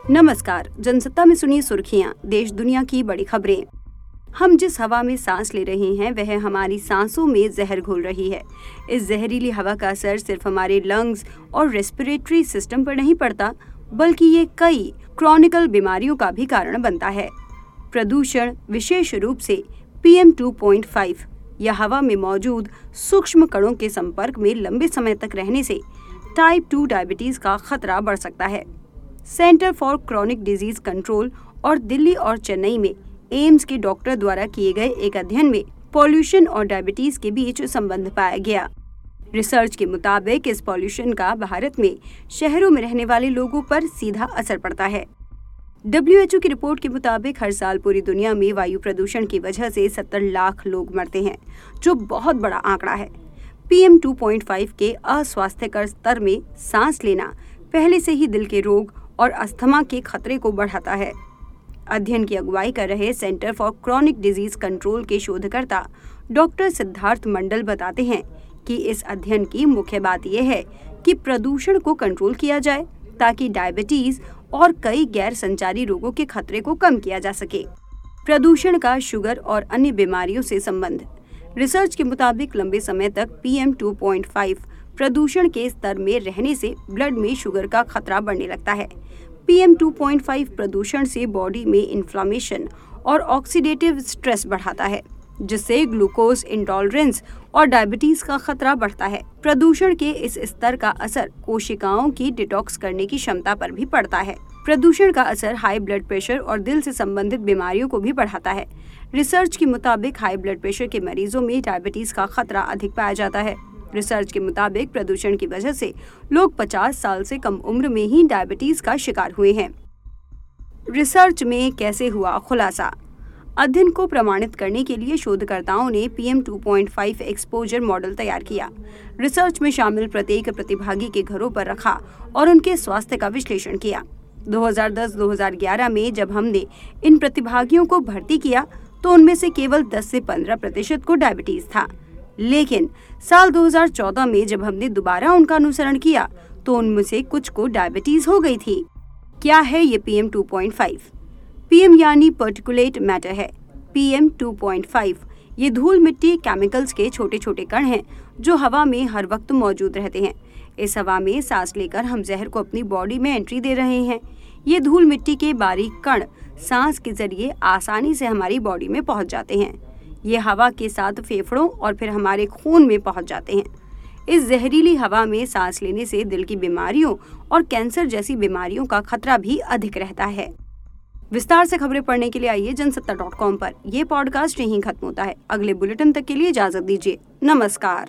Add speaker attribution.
Speaker 1: नमस्कार, जनसत्ता में सुनिए सुर्खियां, देश दुनिया की बड़ी खबरें। हम जिस हवा में सांस ले रहे हैं वह हमारी सांसों में जहर घोल रही है। इस जहरीली हवा का असर सिर्फ हमारे लंग्स और रेस्पिरेटरी सिस्टम पर नहीं पड़ता, बल्कि ये कई क्रॉनिकल बीमारियों का भी कारण बनता है। प्रदूषण, विशेष रूप से PM 2.5 या हवा में मौजूद सूक्ष्म कणों के संपर्क में लंबे समय तक रहने से टाइप 2 डायबिटीज का खतरा बढ़ सकता है। Centre for chronic disease control और दिल्ली और चेन्नई में एम्स के डॉक्टर द्वारा किए गए एक अध्ययन में पॉल्यूशन और डायबिटीज के बीच संबंध पाया गया। रिसर्च के मुताबिक इस पॉल्यूशन का भारत में शहरों में रहने वाले लोगों पर सीधा असर पड़ता है। WHO की रिपोर्ट के मुताबिक हर साल पूरी दुनिया में वायु प्रदूषण की वजह से 70 लाख लोग मरते हैं, जो बहुत बड़ा आंकड़ा है। PM 2.5 के अस्वास्थ्यकर स्तर में सांस लेना पहले से ही दिल के रोग और अस्थमा के खतरे को बढ़ाता है। अध्ययन की अगुवाई कर रहे centre for chronic disease control के शोधकर्ता डॉक्टर सिद्धार्थ मंडल बताते हैं कि इस अध्ययन की मुख्य बात यह है कि प्रदूषण को कंट्रोल किया जाए ताकि डायबिटीज और कई गैर संचारी रोगों के खतरे को कम किया जा सके। प्रदूषण का शुगर और अन्य बीमारियों से संबंध। रिसर्च के मुताबिक लंबे समय तक PM 2.5 प्रदूषण के स्तर में रहने से ब्लड में शुगर का खतरा बढ़ने लगता है। PM 2.5 प्रदूषण से बॉडी में इन्फ्लेमेशन और ऑक्सीडेटिव स्ट्रेस बढ़ाता है, जिससे ग्लूकोज इंटॉलरेंस और डायबिटीज का खतरा बढ़ता है। प्रदूषण के इस स्तर का असर कोशिकाओं की डिटॉक्स करने की क्षमता पर भी पड़ता है। प्रदूषण का असर हाई ब्लड प्रेशर और दिल से संबंधित बीमारियों को भी बढ़ाता है। रिसर्च के मुताबिक हाई ब्लड प्रेशर के मरीजों में डायबिटीज का खतरा अधिक पाया जाता है। रिसर्च के मुताबिक प्रदूषण की वजह से लोग 50 साल से कम उम्र में ही डायबिटीज का शिकार हुए हैं। रिसर्च में कैसे हुआ खुलासा? अध्ययन को प्रमाणित करने के लिए शोधकर्ताओं ने PM 2.5 एक्सपोजर मॉडल तैयार किया। रिसर्च में शामिल प्रत्येक प्रतिभागी के घरों पर रखा और उनके स्वास्थ्य का विश्लेषण किया। 2010-2011 में जब हमने इन प्रतिभागियों को भर्ती किया तो उनमें से केवल 10 से 15% को डायबिटीज था, लेकिन साल 2014 में जब हमने दोबारा उनका अनुसरण किया तो उनमें से कुछ को डायबिटीज हो गई थी। क्या है ये PM 2.5? PM यानी पर्टिकुलेट मैटर है। PM 2.5 ये धूल मिट्टी केमिकल्स के छोटे छोटे कण हैं जो हवा में हर वक्त मौजूद रहते हैं। इस हवा में सांस लेकर हम जहर को अपनी बॉडी में एंट्री दे रहे हैं। ये धूल मिट्टी के बारीक कण सांस के जरिए आसानी से हमारी बॉडी में पहुंच जाते हैं। ये हवा के साथ फेफड़ों और फिर हमारे खून में पहुंच जाते हैं। इस जहरीली हवा में सांस लेने से दिल की बीमारियों और कैंसर जैसी बीमारियों का खतरा भी अधिक रहता है। विस्तार से खबरें पढ़ने के लिए आइए जनसत्ता.com पर। यह पॉडकास्ट यहीं खत्म होता है। अगले बुलेटिन तक के लिए इजाजत दीजिए। नमस्कार।